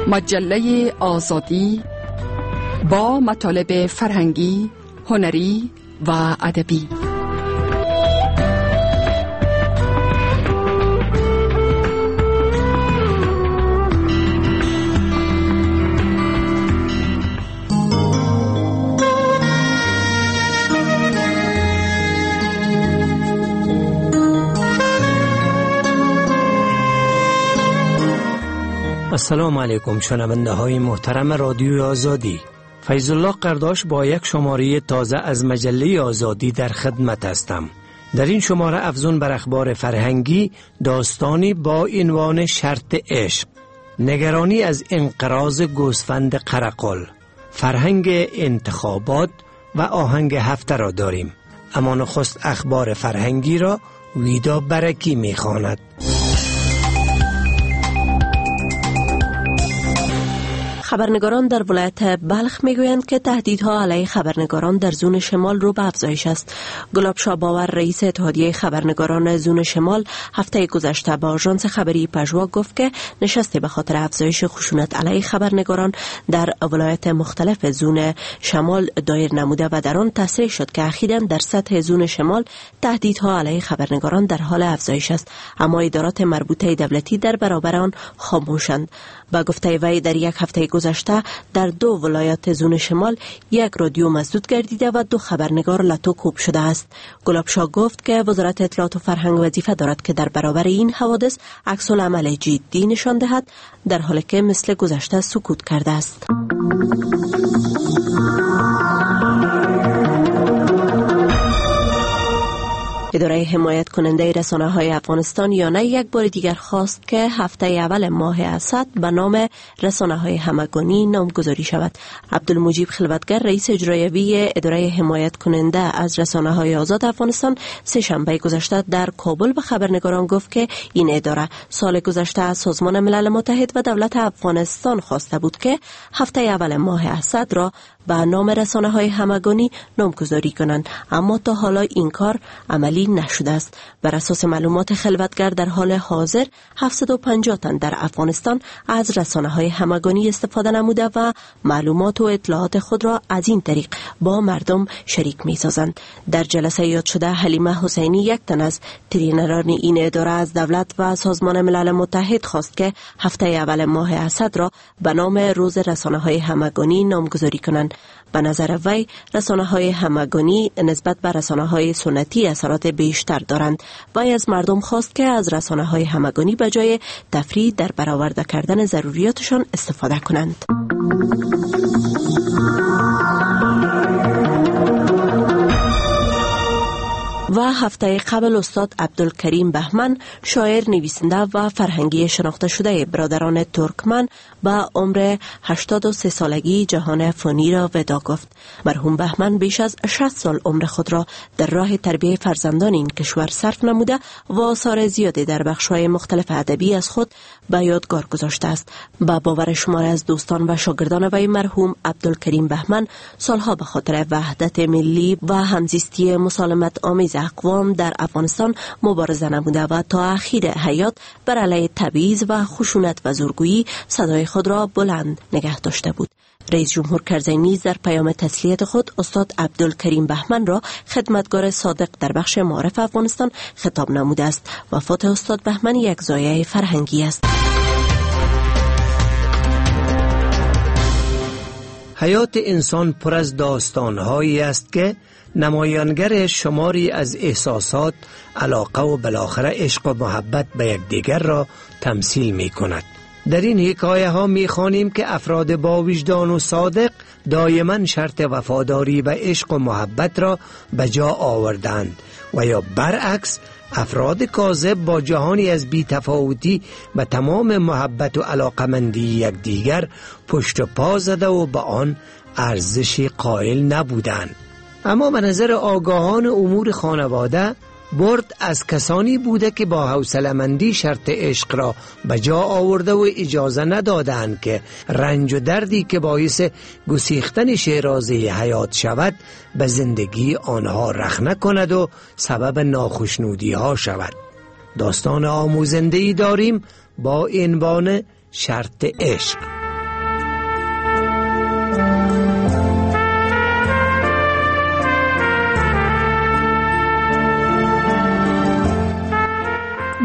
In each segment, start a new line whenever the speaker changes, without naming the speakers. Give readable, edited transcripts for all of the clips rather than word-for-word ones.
مجله آزادی با مطالب فرهنگی، هنری و ادبی.
السلام علیکم شنونده های محترم رادیوی آزادی. فیض الله قرداش با یک شماره تازه از مجله آزادی در خدمت هستم. در این شماره افزون بر اخبار فرهنگی داستانی با عنوان شرط عشق، نگرانی از انقراض گوسفند قرقل، فرهنگ انتخابات و آهنگ هفته را داریم. اما نخست اخبار فرهنگی را ویدا برکی می‌خواند.
خبرنگاران در ولایت بلخ میگویند که تهدیدها علیه خبرنگاران در زون شمال رو به افزایش است. گلاب شاه باور رئیس اتحادیه خبرنگاران زون شمال هفته گذشته با آژانس خبری پژوا گفت که نشستی به خاطر افزایش خشونت علیه خبرنگاران در ولایت مختلف زون شمال دایر نموده و در آن تصریح شد که اخیراً در سطح زون شمال تهدیدها علیه خبرنگاران در حال افزایش است، اما ادارات مربوطه دولتی در برابر آن خاموشند. با گفته وی در یک هفته گذشته در 2 ولایات زون شمال 1 رادیو مسدود گردیده و 2 خبرنگار لتو کوب شده است. گلاب شاه گفت که وزارت اطلاعات و فرهنگ وظیفه دارد که در برابر این حوادث عکس العمل جدی نشان دهد، در حالی که مثل گذشته سکوت کرده است. اداره حمایت کننده رسانه‌های افغانستان یانه یک بار دیگر خواست که هفته اول ماه اسد به نام رسانه‌های همگانی نامگذاری شود. عبدالمجید خلوتگر رئیس اجرایی اداره حمایت کننده از رسانه‌های آزاد افغانستان سه شنبه گذشته در کابل به خبرنگاران گفت که این اداره سال گذشته از سازمان ملل متحد و دولت افغانستان خواسته بود که هفته اول ماه اسد را به نام رسانه‌های همگانی نامگذاری کنند، اما تا حالا این کار عملی نشده است. بر اساس معلومات خلوتگر در حال حاضر 750 تن در افغانستان از رسانه‌های همگانی استفاده نموده و معلومات و اطلاعات خود را از این طریق با مردم شریک می‌سازند. در جلسه یاد شده حلیمه حسینی، یک تن از ترینران این اداره، از دولت و سازمان ملل متحد خواست که هفته اول ماه اسد را به نام روز رسانه‌های همگانی نامگذاری کنند. به نظر وی رسانه‌های همگانی نسبت به رسانه‌های سنتی اثرات بیشتر دارند. وی از مردم خواست که از رسانه‌های همگانی به جای تفریح در برآورده کردن ضروریاتشان استفاده کنند. و هفته قبل استاد عبدالکریم بهمن، شاعر، نویسنده و فرهنگی شناخته شده برادران ترکمن، با عمر 83 سالگی جهان فانی را وداع گفت. مرحوم بهمن بیش از 60 سال عمر خود را در راه تربیت فرزندان این کشور صرف نموده و آثار زیادی در بخش‌های مختلف ادبی از خود به یادگار گذاشته است. با باور شماری از دوستان و شاگردان وی، مرحوم عبدالکریم بهمن سالها به خاطر وحدت ملی و همزیستی مسالمت آمیز اقوام در افغانستان مبارزه نموده و تا اخیر حیات بر علیه تبعیض و خشونت و زورگویی صدای خود را بلند نگه داشته بود. رئیس جمهور کرزی نیز در پیام تسلیت خود استاد عبدالکریم بهمن را خدمتگار صادق در بخش معارف افغانستان خطاب نموده است. وفات استاد بهمن یک ضایعه فرهنگی است.
حیات انسان پر از داستان‌هایی است که نمایانگر شماری از احساسات، علاقه و بالاخره عشق و محبت به یکدیگر را تمثیل می کند. در این حکایه ها می خوانیم که افراد با وجدان و صادق دائما شرط وفاداری و عشق و محبت را به جا آوردند و یا برعکس افراد کاذب با جهانی از بی‌تفاوتی و تمام محبت و علاقمندی یکدیگر پشت و پا زده و به آن ارزشی قائل نبودند. اما به نظر آگاهان امور خانواده برد از کسانی بوده که با حوصله‌مندی شرط عشق را به جا آورده و اجازه ندادند که رنج و دردی که باعث گسیختن شیرازه حیات شود به زندگی آنها رخنه کند و سبب ناخشنودی ها شود. داستان آموزنده‌ای داریم با عنوان شرط عشق.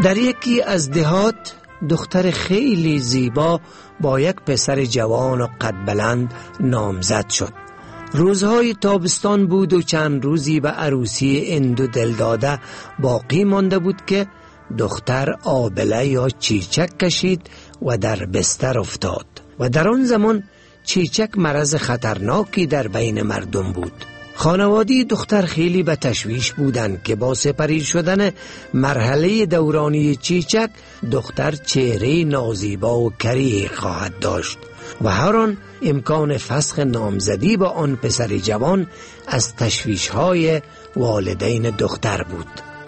در یکی از دهات دختر خیلی زیبا با یک پسر جوان و قد بلند نامزد شد. روزهای تابستان بود و چند روزی به عروسی این دو دلداده باقی مانده بود که دختر آبله یا چیچک کشید و در بستر افتاد و در آن زمان چیچک مرض خطرناکی در بین مردم بود. خانواده دختر خیلی به تشویش بودند که با سپری شدن مرحله دورانی چیچک دختر چهره نازیبا و کری خواهد داشت و هر آن امکان فسخ نامزدی با آن پسر جوان از تشویش‌های والدین دختر بود.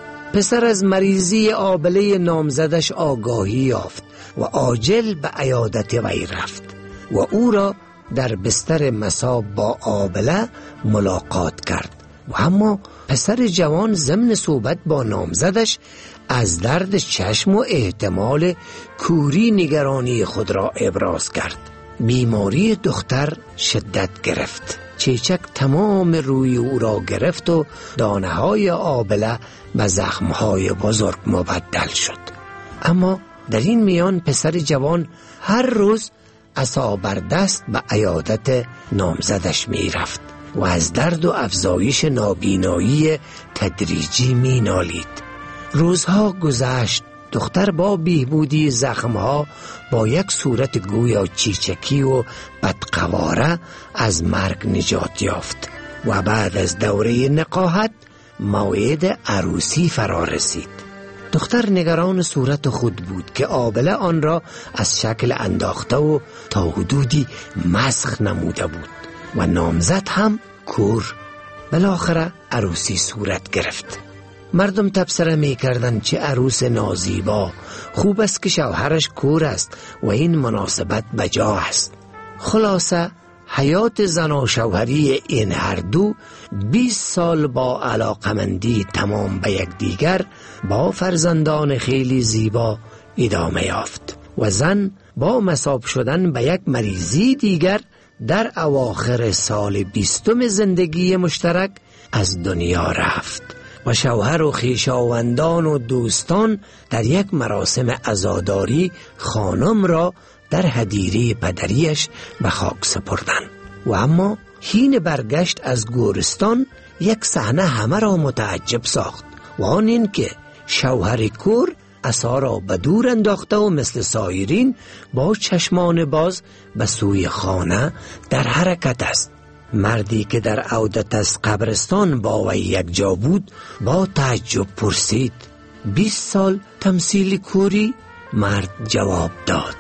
پسر از مریضی آبله نامزدش آگاهی یافت و عاجل به عیادت وی رفت و او را در بستر مصاب با آبله ملاقات کرد و اما پسر جوان ضمن صحبت با نامزدش از درد چشم و احتمال کوری نگرانی خود را ابراز کرد. بیماری دختر شدت گرفت. چیچک تمام روی او را گرفت و دانه های آبله به زخم های بزرگ مبدل شد. اما در این میان پسر جوان هر روز عصا بر دست به عیادت نامزدش می رفت و از درد و افزایش نابینایی تدریجی می نالید. روزها گذشت. دختر با بهبودی زخمها با یک صورت گویا چیچکی و بدقواره از مرگ نجات یافت و بعد از دوره نقاهت موعد عروسی فرا رسید. دختر نگران صورت خود بود که آبله آن را از شکل انداخته و تا حدودی مسخ نموده بود و نامزد هم کور. بالاخره عروسی صورت گرفت. مردم تبصره می کردند چه عروس نازیبا، خوب است که شوهرش کور است و این مناسبت بجا است. خلاصه حیات زن و شوهری این هر دو 20 سال با علاقمندی تمام به یکدیگر با فرزندان خیلی زیبا ادامه یافت و زن با مصاب شدن به یک مریضی دیگر در اواخر سال 20 زندگی مشترک از دنیا رفت و شوهر و خویشاوندان و دوستان در یک مراسم عزاداری خانم را در حدیره پدریش به خاک سپردند. و اما حین برگشت از گورستان یک صحنه همه را متعجب ساخت و آن این که شوهر کور عصا را به دور انداخته و مثل سایرین با چشمان باز به سوی خانه در حرکت است. مردی که در عودت از قبرستان با وی یک جا بود با تعجب پرسید: 20 سال تمثیل کوری؟ مرد جواب داد: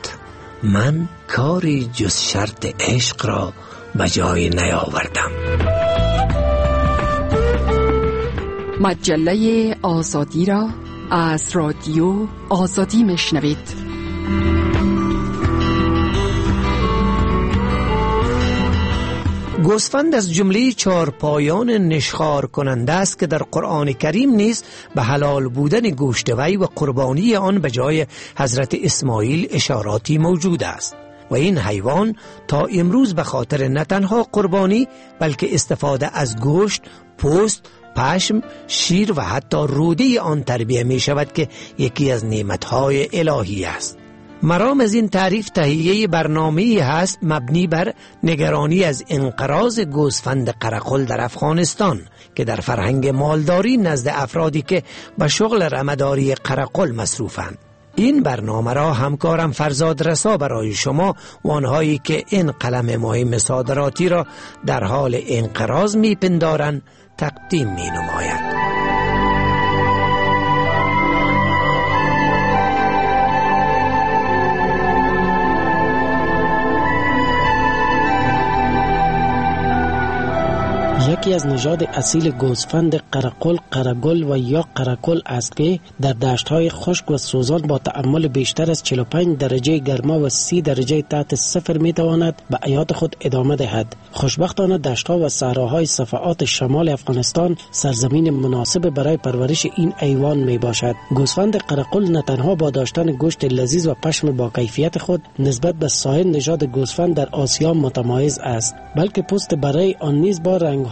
من کاری جز شرط عشق را به جای نیاوردم.
مجله آزادی را از رادیو آزادی میشنوید.
گوسفند از جمله چارپایان نشخوار کننده است که در قرآن کریم نیز به حلال بودن گوشت وی و قربانی آن به جای حضرت اسماعیل اشاراتی موجود است و این حیوان تا امروز به خاطر نه تنها قربانی بلکه استفاده از گوشت، پوست، پشم، شیر و حتی روده آن تربیه می شود که یکی از نعمتهای الهی است. مرام از این تعریف تهیه برنامه‌ای هست مبنی بر نگرانی از انقراض گوسفند قرقل در افغانستان که در فرهنگ مالداری نزد افرادی که به شغل رمه‌داری قرقل مصروفند. این برنامه را همکارم فرزاد رسا برای شما و آنهایی که این قلم مهم صادراتی را در حال انقراض می‌پندارند تقدیم می‌نماید.
یکی از نژاد اصیل گوسفند قرقل قرگل و یا قرکل است که در دشت‌های خشک و سوزان با تأمل بیشتر از 45 درجه گرما و 30 درجه تحت صفر میتواند به حیات خود ادامه دهد. خوشبختانه دشت‌ها و صحراهای صفحات شمال افغانستان سرزمین مناسب برای پرورش این حیوان می باشد. گوسفند قرقل نه تنها با داشتن گوشت لذیذ و پشم با کیفیت خود نسبت به سایر نژاد گوسفند در آسیا متمایز است، بلکه پوست برای آن نیز با رنگ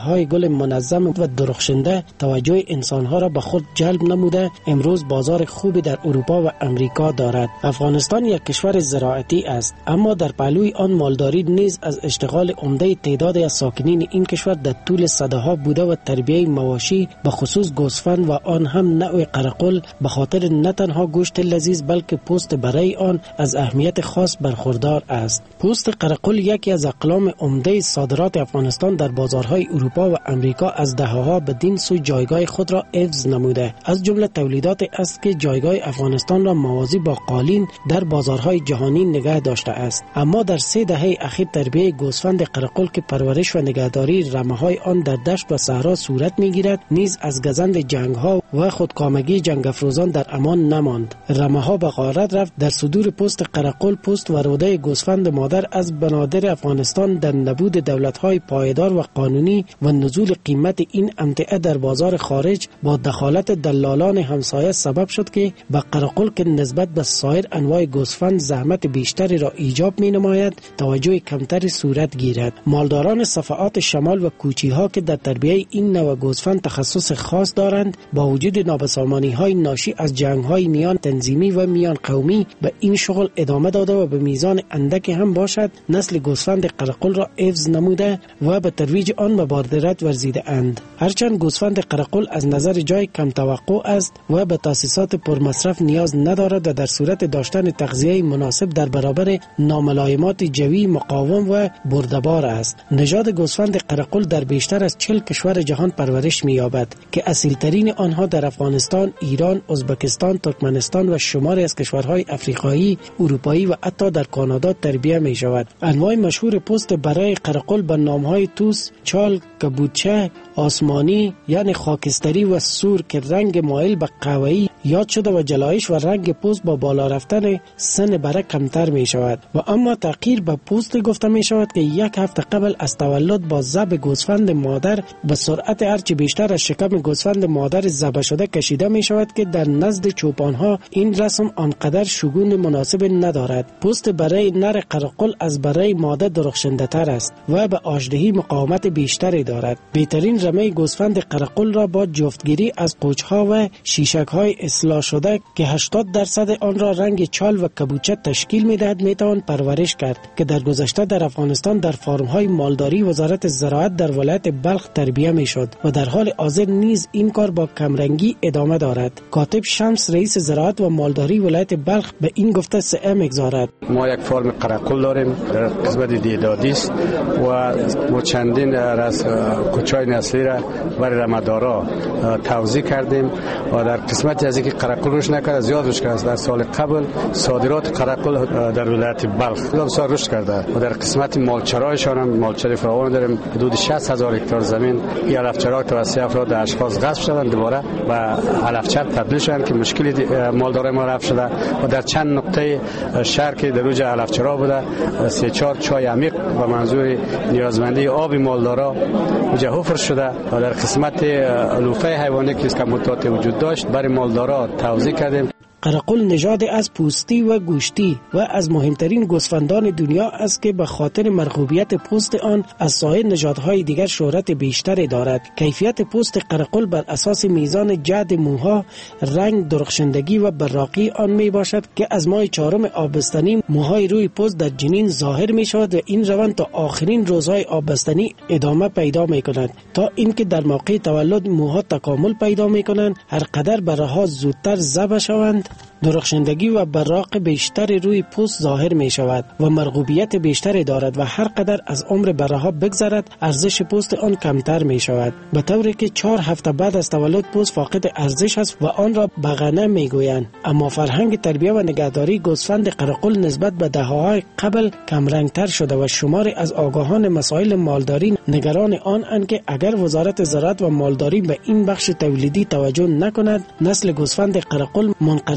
گیاه‌های گل منظم و درخشنده توجه انسان‌ها را به خود جلب نموده امروز بازار خوبی در اروپا و امریکا دارد. افغانستان یک کشور زراعتی است، اما در پهلوی آن مالداری نیز از اشتغال عمده تعدادی از ساکنین این کشور در طول صداها بوده و تربیه مواشی به خصوص گوسفند و آن هم نوع قرقل به خاطر نه تنها گوشت لذیذ بلکه پوست برای آن از اهمیت خاص برخوردار است. پوست قرقل یکی از اقلام عمده صادرات افغانستان در بازارهای اروپا و امریکا از دهه‌ها بدین سو جایگاه خود را حفظ نموده. از جمله تولیدات است که جایگاه افغانستان را موازی با قالین در بازارهای جهانی نگه داشته است. اما در 3 دهه اخیر تربیه گوسفند قرقل که پرورش و نگهداری رمه‌های آن در دشت و صحرا صورت می‌گیرد نیز از گزند جنگ‌ها و خودکامگی جنگ افروزان در امان نماند. رمه‌ها به غارت رفت. در صدور پوست قرقل، پوست و روده گوسفند مادر از بنادر افغانستان در نبود دولت‌های پایدار و قانونی و نزول قیمت این امتعه در بازار خارج با دخالت دلالان همسایه سبب شد که به قرقل که نسبت به سایر انواع گوسفند زحمت بیشتری را ایجاب می‌نماید توجه کمتری صورت گیرد. مالداران صفحات شمال و کوچی‌ها که در تربیه این نوع گوسفند تخصص خاص دارند با وجود نابسامانی‌های ناشی از جنگ‌های میان تنظیمی و میان قومی به این شغل ادامه داده و به میزان اندکی هم باشد نسل گوسفند قرقل را حفظ نموده و به ترویج آن مبادرت ورزیده اند. هرچند گوسفند قرقل از نظر جای کم توقع است و به تاسیسات پرمصرف نیاز ندارد و در صورت داشتن تغذیه مناسب در برابر ناملایمات جوی مقاوم و بردبار است. نژاد گوسفند قرقل در بیشتر از 40 کشور جهان پرورش می‌یابد که اصیل‌ترین آنها در افغانستان، ایران، ازبکستان، ترکمنستان و شماری از کشورهای افریقایی، اروپایی و حتی در کانادا تربیه می‌شود. انواع مشهور پوست برای قرقل به نام‌های توس، چال، کبوتچه، آسمانی یعنی خاکستری و سور که رنگ مایل به قهوه‌ای یاد شده و جلایش و رنگ پوست با بالا رفتن سن بره کمتر می شود و اما تغییر به پوست گفته می شود که 1 هفته قبل از تولد با ذبح گوسفند مادر به سرعت هرچه بیشتر از شکم گوسفند مادر ذبح شده کشیده می شود که در نزد چوپانها این رسم آنقدر شگون مناسب ندارد. پوست برای نر قرقل از برای ماده درخشنده تر است و به آشدهی مقاومت بیشتری دارد. بهترین رمه گوسفند قرقل را با جفتگیری از قوچها و شیشک‌های اصلاح شده که 80% آن را رنگ چال و کبوچه تشکیل می‌دهد میتوان پرورش کرد که در گذشته در افغانستان در فارم‌های مالداری وزارت زراعت در ولایت بلخ تربیه می‌شد و در حال حاضر نیز این کار با کمرنگی ادامه دارد. کاتب شمس رئیس زراعت و مالداری ولایت بلخ به این گفته سعی می‌گذارد:
ما یک فرم قرقل داریم در قسمت دیدادی است و ما چندین از کوچه‌های نسلی را برای رمه‌دارا توزیع کردیم و در قسمتی از اینکه قرقل روش نکرده زیاد روش کرده. در سال قبل صادرات قرقل در ولایت بلخ بسیار رشد کرده و در قسمت مالچرایشان هم مالچرای فراوان داریم. حدود 60,000 هکتار زمین این علفچرا توسط افراد اشخاص غصب شدن دوباره و علفچر تبدیل شدن که مشکلی مالدارای ما رفت شده و در چند نقطه شهر که در اوج علفچرا بوده 3-4 چای عمیق و منظور نیازمندی آب مالدارا اونجا حفر شده و در قسمت علوفه حیوانی که کمبودات وجود داشت برای مالدارا توزیع کردیم.
قرقل نژاد از پوستی و گوشتی و از مهمترین گوسفندان دنیا است که به خاطر مرغوبیت پوست آن از سایر نژادهای دیگر شهرت بیشتری دارد. کیفیت پوست قرقل بر اساس میزان جعد موها، رنگ، درخشندگی و براقی آن می باشد که از ماه 4 آبستنی موهای روی پوست در جنین ظاهر می شود و این روند تا آخرین روزهای آبستنی ادامه پیدا می کند تا اینکه در موقع تولد موها تکامل پیدا می کنند. هر قدر برها زودتر ذبح شوند درخشندگی و براق بیشتری روی پوست ظاهر می شود و مرغوبیت بیشتری دارد و هر قدر از عمر برها بگذرد ارزش پوست آن کمتر می شود، به طوری که 4 هفته بعد از تولد پوست فاقد ارزش است و آن را بغنه می گویند. اما فرهنگ تربیه و نگهداری گوسفند قرقل نسبت به دهه‌های قبل کم رنگتر شده و شماری از آگاهان مسائل مالداری نگران آن اند که اگر وزارت زراعت و مالداری به این بخش تولیدی توجه نکند نسل گوسفند قرقل منقرض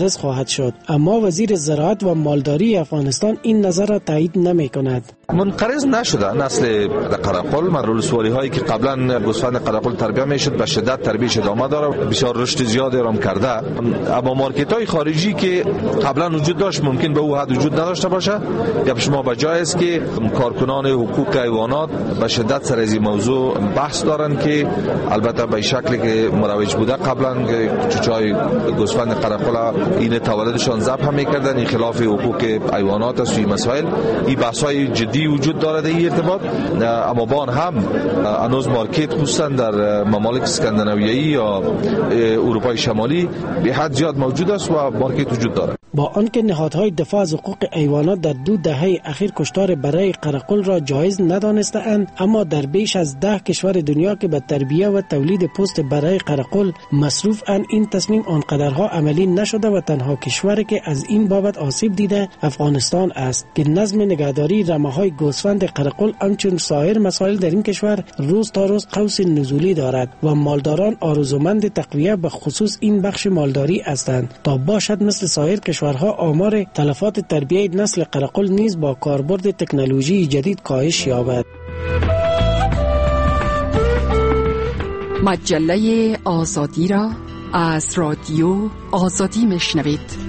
منقرض خواهد شد، اما وزیر زراعت و مالداری افغانستان این نظر را تایید نمی کند.
منقرض نشده نسل قرقل. مرولسوالی هایی که قبلا گوسفند قرقل تربیه میشد به شدت تربیتش ادامه داره، بسیار رشد زیادی را کرده، اما مارکت های خارجی که قبلا وجود داشت ممکن به او حد وجود نداشته باشه. یا شما بجای است که کارکنان حقوق حیوانات به شدت سر از این موضوع بحث دارن که البته به شکلی که مروج بوده قبلا چوچای گوسفند قرقل این تولدشان ضبط هم میکردن، این خلاف حقوق حیوانات است. این مسائل این بحث های جدی وجود داره در این ارتباط، اما بان هم هنوز مارکت خصوصا در ممالک اسکاندیناویایی یا اروپای شمالی به حد زیاد موجود است و مارکت وجود داره.
با آنکه نهادهای دفاع از حقوق حیوانات در 2 دهه اخیر کشتار برای قرقل را جایز ندانسته‌اند، اما در بیش از 10 کشور دنیا که به تربیت و تولید پوست برای قرقل مصروف اند این تصمیم آنقدرها عملی نشده و تنها کشوری که از این بابت آسیب دیده افغانستان است که نظم نگهداری رمه‌های گوسفند قرقل همچون سایر مسائل در این کشور روز تا روز قوس نزولی دارد و مالداران آرزومند تقویت به خصوص این بخش مالداری هستند تا باشد مثل سایر کشورها آمار تلفات تربیت نسل قرقل نیز با کاربرد تکنولوژی جدید کاهش یابد.
مجله آزادی را از رادیو آزادی میشنوید.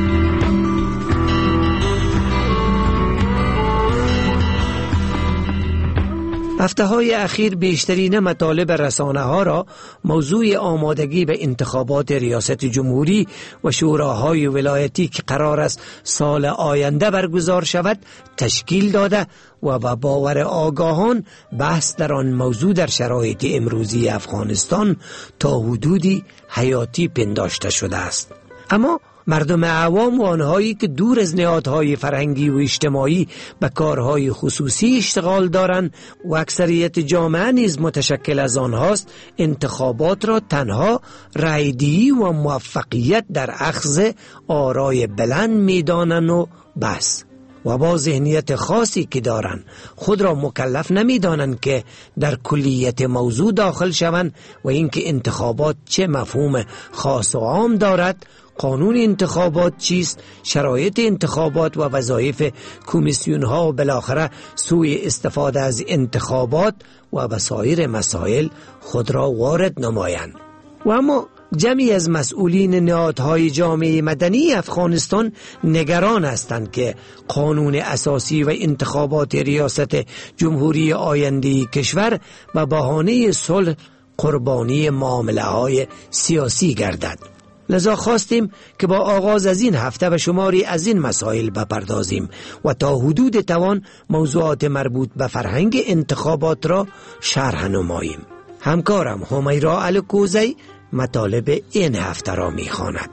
هفته‌های اخیر بیشترین مطالب رسانه‌ها را موضوع آمادگی به انتخابات ریاست جمهوری و شوراهای ولایتی که قرار است سال آینده برگزار شود تشکیل داده و با باور آگاهان بحث در آن موضوع در شرایط امروزی افغانستان تا حدودی حیاتی پنداشته شده است. اما مردم عوام و آنهایی که دور از نهادهای فرهنگی و اجتماعی به کارهای خصوصی اشتغال دارند و اکثریت جامعه نیز متشکل از آنهاست انتخابات را تنها رایدهی و موفقیت در اخذ آرای بلند میدانند و بس و با ذهنیت خاصی که دارند خود را مکلف نمیدانند که در کلیت موضوع داخل شوند و اینکه انتخابات چه مفهوم خاص و عام دارد، قانون انتخابات چیست، شرایط انتخابات و وظایف کمیسیون ها و بالاخره سوی استفاده از انتخابات و وسایر مسائل خود را وارد نمایند. و اما جمعی از مسئولین نهادهای جامعه مدنی افغانستان نگران هستند که قانون اساسی و انتخابات ریاست جمهوری آینده کشور به بهانه صلح قربانی معامله های سیاسی گردد. لذا خواستیم که با آغاز از این هفته به شماری از این مسائل بپردازیم و تا حدود توان موضوعات مربوط به فرهنگ انتخابات را شرح نماییم. همکارم همیرا الکوزی مطالب این هفته را می‌خواند.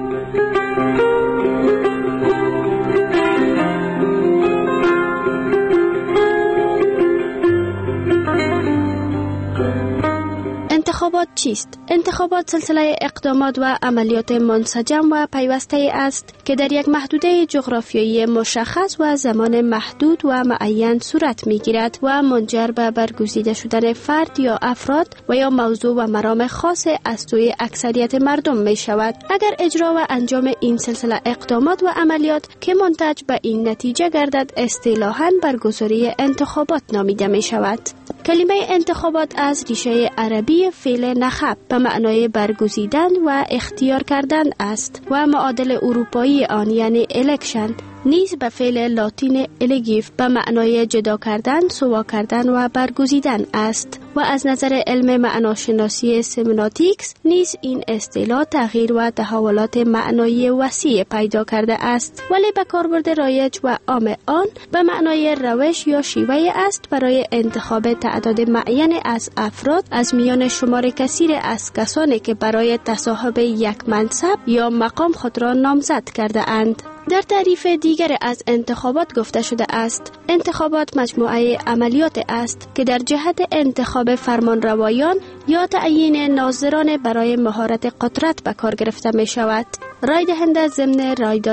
انتخابات چیست؟ انتخابات سلسله اقدامات و عملیات منسجم و پیوسته است که در یک محدوده جغرافیایی مشخص و زمان محدود و معین صورت می‌گیرد و منجر به برگزیده شدن فرد یا افراد و یا موضوع و مرام خاص از سوی اکثریت مردم می‌شود. اگر اجرا و انجام این سلسله اقدامات و عملیات که منتج به این نتیجه گردد اصطلاحاً برگزاری انتخابات نامیده می‌شود. کلمه انتخابات از ریشه عربی فعل نخب به معنای برگزیدن و اختیار کردن است و معادل اروپایی آن یعنی الکشن نیز به فعل لاتین الگیف به معنای جدا کردن، سوا کردن و برگزیدن است و از نظر علم معناشناسی سمناتیکس نیز این اصطلاح تغییر و تحولات معنایی وسیع پیدا کرده است، ولی به کاربرد رایج و عام آن به معنای روش یا شیوه است برای انتخاب تعداد معین از افراد از میان شمار کثیر از کسانی که برای تصاحب یک منصب یا مقام خود را نامزد کرده اند. در تعریف دیگر از انتخابات گفته شده است انتخابات مجموعه عملیات است که در جهت انتخاب فرمانروایان یا تعیین ناظران برای مهارت قدرت به کار گرفته می شود. رای دهنده ضمن رای دادن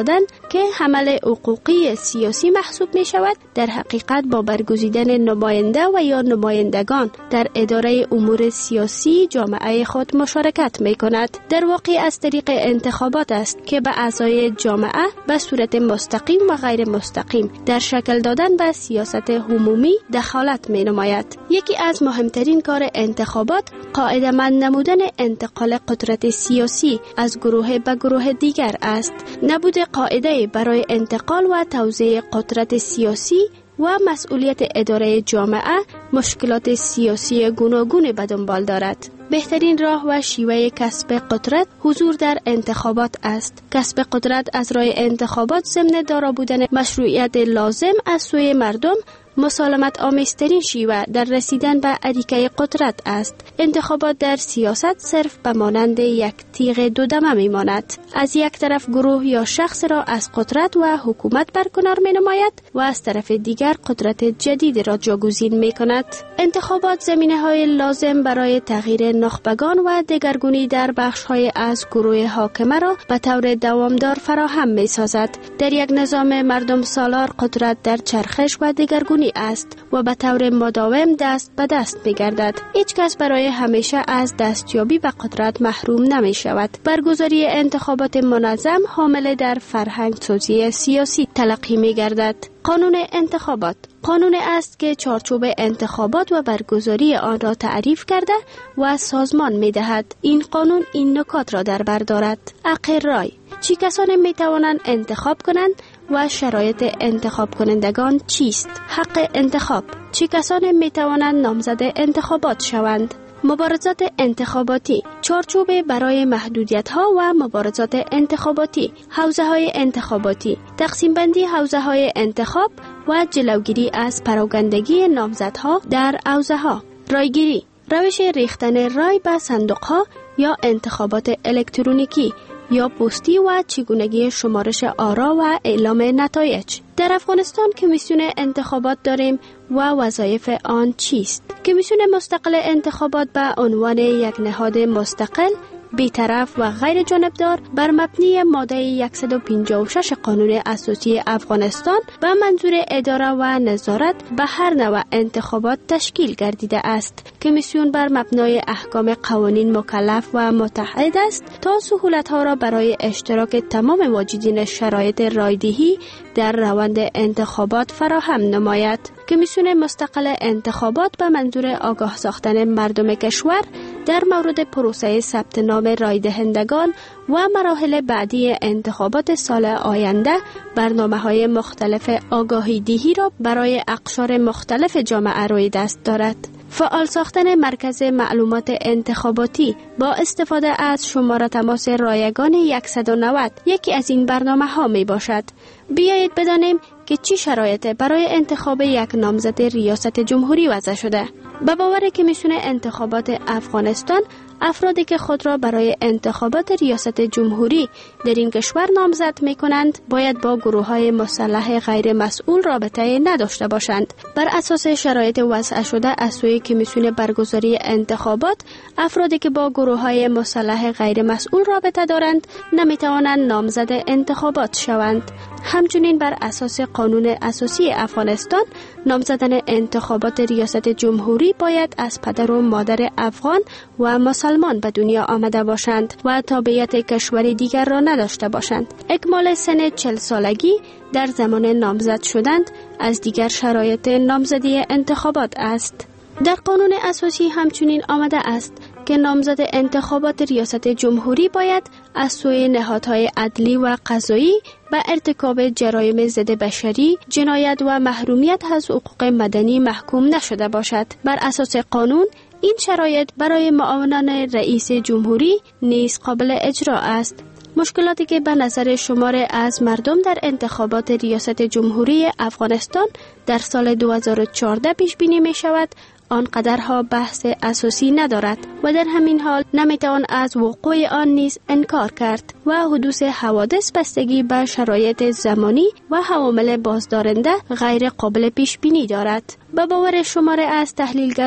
که حمل حقوقی سیاسی محسوب می شود، در حقیقت با برگزیدن نماینده و یا نمایندگان در اداره امور سیاسی جامعه خود مشارکت می کند. در واقع از طریق انتخابات است که به اعضای جامعه به صورت مستقیم و غیر مستقیم در شکل دادن به سیاست عمومی دخالت می نماید. یکی از مهمترین کار انتخابات قاعده‌مند نمودن انتقال قدرت سیاسی از گروه به گروه دیگر است. نبود قاعده برای انتقال و توزیع قدرت سیاسی و مسئولیت اداره جامعه مشکلات سیاسی گوناگون به دنبال دارد. بهترین راه و شیوه کسب قدرت حضور در انتخابات است. کسب قدرت از راه انتخابات ضمن دارا بودن مشروعیت لازم از سوی مردم مسالمت آمیزترین شیوه در رسیدن به اریکه قدرت است. انتخابات در سیاست صرف به مانند یک تیغ دودمه می ماند. از یک طرف گروه یا شخص را از قدرت و حکومت برکنار می نماید و از طرف دیگر قدرت جدید را جاگزین می کند. انتخابات زمینه های لازم برای تغییر نخبگان و دگرگونی در بخش های از گروه حاکمه را به طور دوامدار فراهم می سازد. در یک نظام مردم سالار قدرت در چرخش و دگرگونی است و به طور مداوم دست به دست می گردد. هیچ کس برای همیشه از دستیابی به قدرت محروم نمی شود. برگزاری انتخابات منظم حامل در فرهنگ سازی سیاسی تلقی می گردد. قانون انتخابات قانون است که چارچوب انتخابات و برگزاری آن را تعریف کرده و سازمان می دهد. این قانون این نکات را در بر دارد: حق رای، چه کسانی می توانند انتخاب کنند و شرایط انتخاب کنندگان چیست؟ حق انتخاب، چه کسانی می توانند نامزد انتخابات شوند؟ مبارزات انتخاباتی، چارچوب برای محدودیت ها و مبارزات انتخاباتی، حوزه های انتخاباتی، تقسیم بندی حوزه های انتخاب و جلوگیری از پراگندگی نامزدها در حوزه ها، رایگیری، روش ریختن رای به صندوق ها یا انتخابات الکترونیکی یا پستی و چگونگی شمارش آرا و اعلام نتایج. در افغانستان کمیسیون انتخابات داریم و وظایف آن چیست؟ کمیسیون مستقل انتخابات به عنوان یک نهاد مستقل، بی‌طرف و غیر جانبدار بر مبنی ماده 156 قانون اساسی افغانستان به منظور اداره و نظارت به هر نوع انتخابات تشکیل گردیده است. کمیسیون بر مبنای احکام قوانین مکلف و متحد است تا سهولت‌ها را برای اشتراک تمام واجدین شرایط رایدهی در روند انتخابات فراهم نماید. کمیسیون مستقل انتخابات به منظور آگاه ساختن مردم کشور در مورد پروسه ثبت نام رایدهندگان و مراحل بعدی انتخابات سال آینده برنامه‌های مختلف آگاهی دهی را برای اقشار مختلف جامعه روی دست دارد. فعال ساختن مرکز معلومات انتخاباتی با استفاده از شماره تماس رایگان 190 یکی از این برنامه‌ها می باشد. بیایید بدانیم که چه شرایط برای انتخاب یک نامزد ریاست جمهوری وضع شده. به باور کمیسیون انتخابات افغانستان، افرادی که خود را برای انتخابات ریاست جمهوری در این کشور نامزد می کنند باید با گروه های مسلح غیر مسئول رابطه نداشته باشند. بر اساس شرایط وضع شده از سوی کمیسیون برگزاری انتخابات، افرادی که با گروه های مسلح غیر مسئول رابطه دارند نمی توانند نامزد انتخابات شوند. همچنین بر اساس قانون اساسی افغانستان، نامزدن انتخابات ریاست جمهوری باید از پدر و مادر افغان و مسلمان به دنیا آمده باشند و تابعیت کشور دیگر را نداشته باشند. اکمال سن 40 سالگی در زمان نامزد شدند از دیگر شرایط نامزدی انتخابات است. در قانون اساسی همچنین آمده است که نامزد انتخابات ریاست جمهوری باید از سوی نهادهای عدلی و قضایی به ارتکاب جرایم ضد بشری، جنایت و محرومیت از حقوق مدنی محکوم نشده باشد. بر اساس قانون این شرایط برای معاونان رئیس جمهوری نیز قابل اجرا است. مشکلاتی که به نظر شمار از مردم در انتخابات ریاست جمهوری افغانستان در سال 2014 پیش بینی می شود آنقدرها بحث اساسی ندارد و در همین حال نمیتوان از وقوع آن نیز انکار کرد و حدوث حوادث بستگی به شرایط زمانی و عوامل بازدارنده غیر قابل پیش بینی دارد. به باور شمار از تحلیلگران،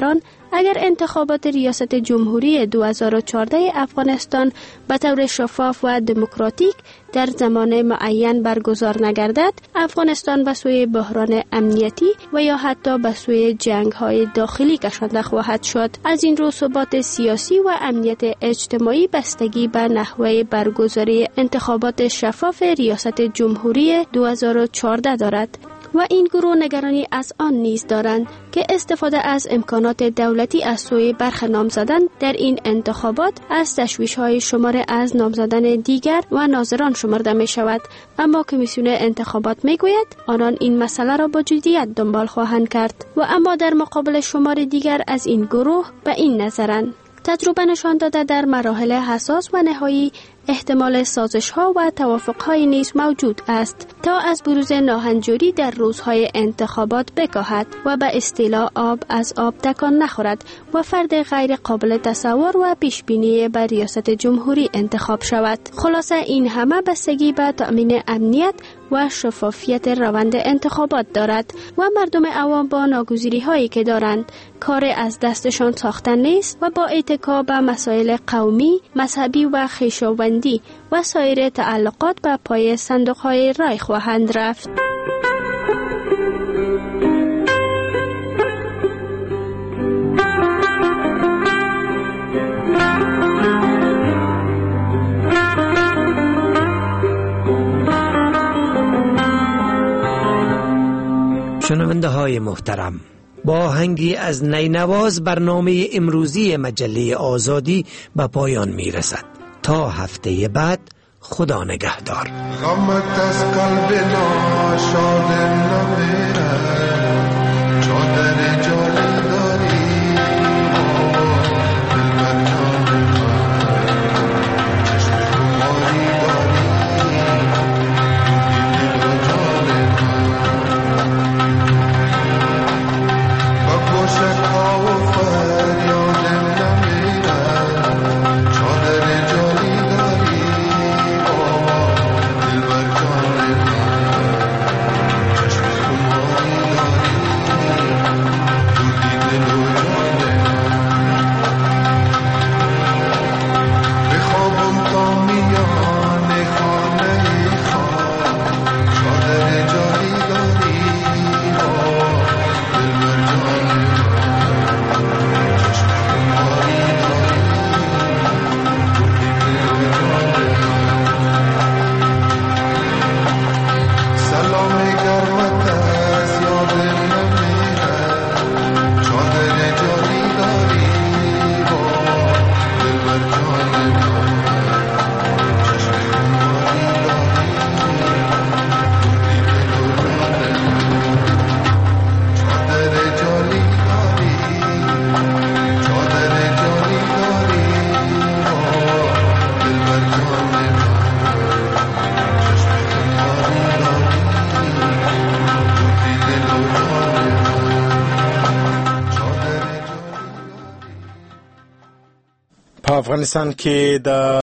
اگر انتخابات ریاست جمهوری 2014 افغانستان به طور شفاف و دموکراتیک در زمان معین برگزار نگردد، افغانستان به سوی بحران امنیتی و یا حتی به سوی جنگ‌های داخلی کشانده خواهد شد. از این رو ثبات سیاسی و امنیت اجتماعی بستگی به نحوه برگزاری انتخابات شفاف ریاست جمهوری 2014 دارد. و این گروه نگرانی از آن نیز دارند که استفاده از امکانات دولتی از سوی برخی نامزدان در این انتخابات از تشویش‌های شمار از نامزدان دیگر و ناظران شمرده می شود. اما کمیسیون انتخابات می گوید آنان این مسئله را با جدیت دنبال خواهند کرد و اما در مقابل شمار دیگر از این گروه به این نظرند. تجربه نشان داده در مراحل حساس و نهایی احتمال سازش‌ها و توافق‌های نیز موجود است تا از بروز ناهنجاری در روزهای انتخابات بکاهد و به اصطلاح آب از آب تکان نخورد و فرد غیر قابل تصور و پیشبینی به ریاست جمهوری انتخاب شود. خلاصه این همه بستگی به تأمین امنیت و شفافیت روند انتخابات دارد و مردم عوام با ناگزیری‌هایی که دارند کار از دستشان ساختن نیست و با اتکا به مسائل قومی، مذهبی و خویشاوندی و سایر تعلقات به پای صندوق‌های رای خواهند رفت.
شنونده های محترم، با آهنگی از نینواز برنامه امروزی مجله آزادی به پایان می رسد. تا هفته بعد خدا نگهدار.
غمت از قلب ناشاد نمیره، چادر جاری داری دلبر جان من، چشم خماری داری دل و جان من، با گوشت ها و فریاد نمیره، چادر جاری داری دلبر جان من، چشم خماری داری دل و جان من. بخوابم تا میان خانه خواب، چادر جاری داری دلبر جان من، چشم خماری داری دل و جان من. سلام گرمت از یاد نمیره، چادر جاری داری دلبر جان من، چشم خماری داری دل و جان من. چادر جاری داری، چادر جاری داری دلبر جان من، چشم خماری داری دل و جان من. چادر جاری.
په افغانستان کې د